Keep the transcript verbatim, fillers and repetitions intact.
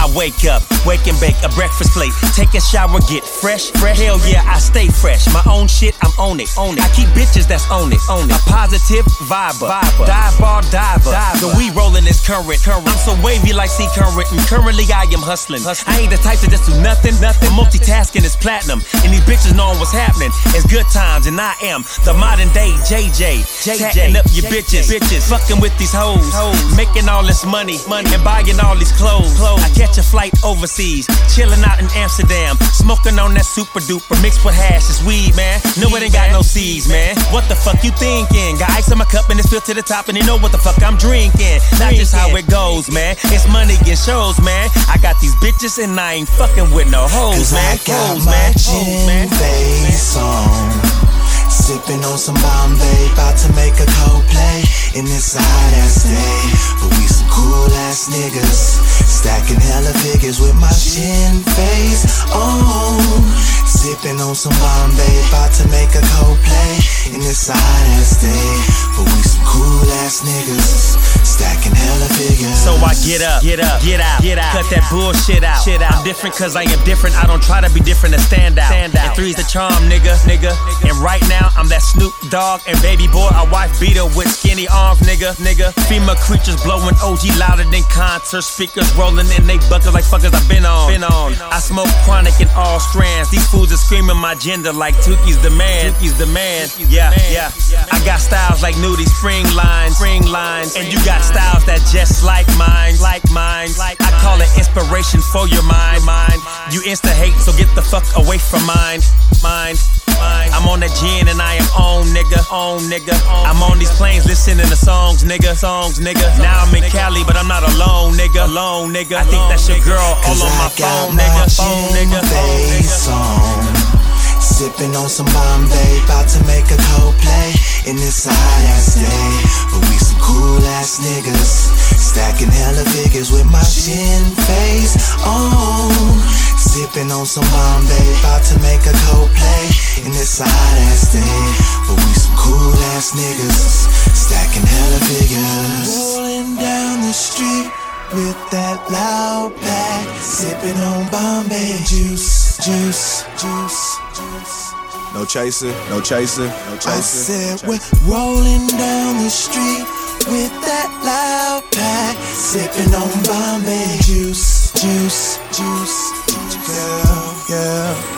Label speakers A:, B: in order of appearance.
A: I wake up, wake and bake a breakfast plate, take a shower, get fresh, fresh. Hell yeah, I stay fresh. My own shit, I'm on it, on it. I keep bitches that's on it, on it. A positive viber, viber. Dive bar, diver. diver. The we rolling is current, current. I'm so wavy like C current, and currently I am hustling. hustling. I ain't the type to just do nothing, nothing. Multitasking is platinum, and these bitches knowing what's happening. It's good times, and I am the modern day J J. J J. Tatting up your bitches, bitches. Fucking with these hoes, hoes. Making all this money, money, and buying all these clothes. clothes. I catch a flight overseas, chilling out in Amsterdam, smoking on that super duper mixed with hash. It's weed, man. No, it ain't got no seeds, man. What the fuck you thinking? Got ice in my cup and it's filled to the top, and you know what the fuck I'm drinking. Not just how it goes, man. It's money and shows, man. I got these bitches and I ain't fucking with no hoes, man.
B: Cause I got hoes, my man. gin face on, sipping on some Bombay, about to make a cold play in this hot ass day. But we some cool ass niggas, stacking hella figures with my gin face on, sipping on some Bombay, about to make a cold play in this hot ass day. But we some cool ass niggas, stacking hella figures.
A: So I get up, get up, get out, get out, cut that bullshit out. Shit out. I'm different cause I am different. I don't try to be different and stand out. Stand out. And three's the charm, nigga, nigga. And right now I'm that Snoop Dogg and baby boy. I wife beater with skinny arms, nigga, nigga. Female creatures blowing O G louder than concert speakers, rolling in they buckets like fuckers I've been on. Been on. I smoke chronic in all strands. These fools are screaming my gender like Tuki's the man. Tuki's the man. Yeah, yeah. I got styles like Nudie, spring lines, spring lines, and you got styles that just like mine, like mine. I call it inspiration for your mind, mind. You insta hate, so get the fuck away from mine, mine. I'm on that gin and I am on, nigga, on, nigga. I'm on these planes listening to songs, nigga, songs, nigga. Now I'm in Cali, but I'm not alone, nigga, alone, nigga. I think that's your girl all on my phone, nigga, phone, nigga,
B: face on, sipping on some Bombay, about to make a cold play in this hot ass day. But we some cool ass niggas, stacking hella figures with my gin face on, sipping on some Bombay, about to make a cold play in this hot ass day. But we some cool ass niggas, stacking hella figures. Rolling down the street with that loud pack, sipping on Bombay juice, juice, juice, juice.
C: No chaser, no chaser, no chaser.
B: I said we're rolling down the street with that loud pack, sipping on Bombay juice, juice, juice, juice. Yeah, yeah.